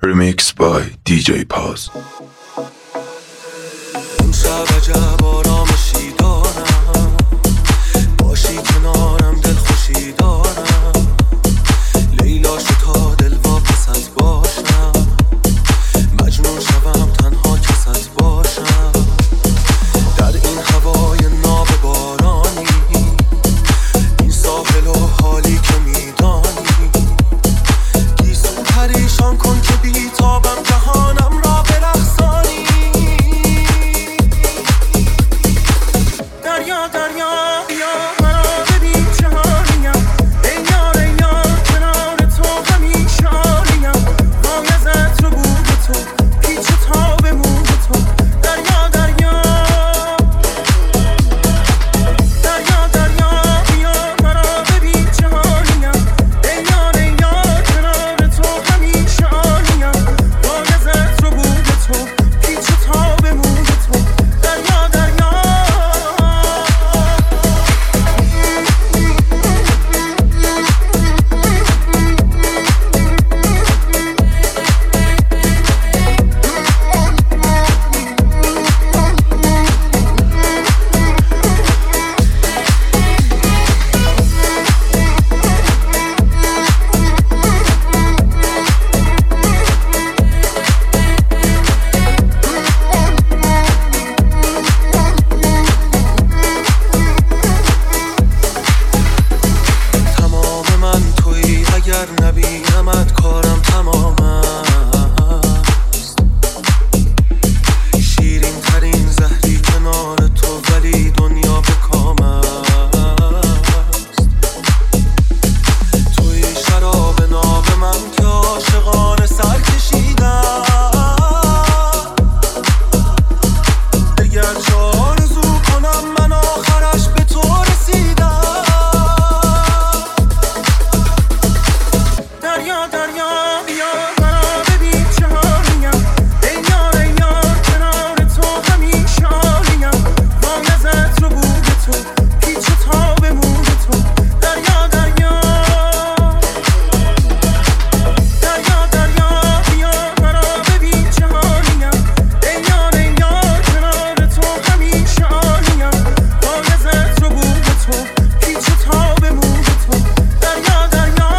Remix by DJ Paz. اون شب عجب آرامشی دارم، باشی کنارم دل خوشی دارم. لیلا شو تا دل واپست باشم، مجنون شوم تنها کست باشم. در این هوای ناب بارانی، این ساحل و حالی که میدانی، گیسو پریشان کن که بیتابم جهانم را برقصانی. دریا دریا بیا مرا ببین جهانیم، ای یار ای یار کنار تو همیشه عالیم. وای از عطر و بوی تو، پیچ و تاب موی تو. دریا دریا دریا دریا بیا مرا ببین جهانیم، ای یار ای یار کنار تو همیشه عالیم. وای از عطر و بوی تو، پیچ و تاب موی تو. دریا دریا اگر نبینمت کارم تمام است. شیرین ترین زهری کنار تو، ولی دنیا به کام است. توی شراب ناب من که عاشقانه سر کشیدم. اگر چه آرزو کنم من آخرش به تو رسیدم. دریا دریا بیا مرا ببین جهانیم، ای یار ای یار کنار تو همیشه عالیم. وای از عطر و بوی تو، پیچ و تاب موی تو. دریا دریا دریا دریا بیا مرا ببین جهانیم، ای یار ای یار کنار تو همیشه عالیم. وای از عطر و بوی تو، پیچ و تاب موی تو. دریا دریا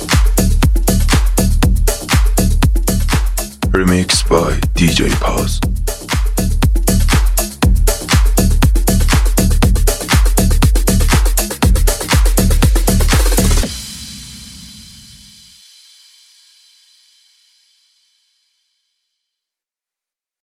Remix by DJ Paz.